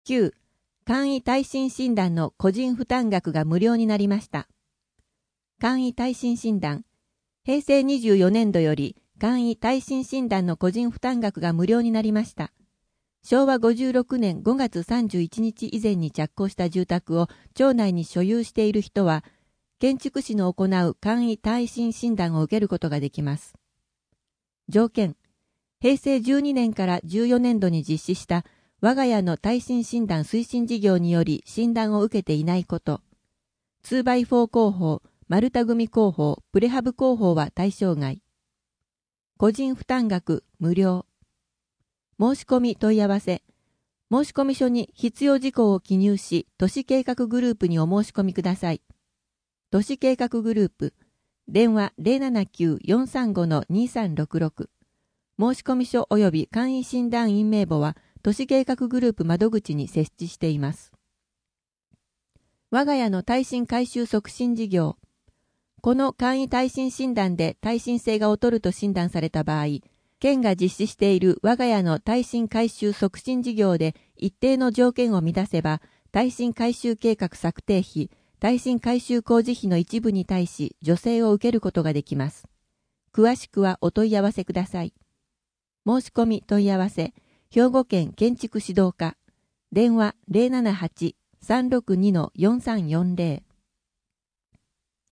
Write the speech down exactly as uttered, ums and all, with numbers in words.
きゅう. 簡易耐震診断の個人負担額が無料になりました。簡易耐震診断。平成にじゅうよねんどより簡易耐震診断の個人負担額が無料になりました。しょうわごじゅうろくねんごがつさんじゅういちにち以前に着工した住宅を町内に所有している人は、建築士の行う簡易耐震診断を受けることができます。条件。平成じゅうにねんからじゅうよねんどに実施した我が家の耐震診断推進事業により診断を受けていないこと。ツーバイフォー 工法、丸太組工法、プレハブ工法は対象外。個人負担額無料。申し込み問い合わせ。申込書に必要事項を記入し、都市計画グループにお申し込みください。都市計画グループ。電話 ゼロななきゅう よんさんご にさんろくろく。申込書及び簡易診断員名簿は都市計画グループ窓口に設置しています。我が家の耐震改修促進事業。この簡易耐震診断で耐震性が劣ると診断された場合、県が実施している我が家の耐震改修促進事業で一定の条件を満たせば、耐震改修計画策定費、耐震改修工事費の一部に対し助成を受けることができます。詳しくはお問い合わせください。申し込み問い合わせ、兵庫県建築指導課、電話 ゼロななはち さんろくに よんさんよんゼロ。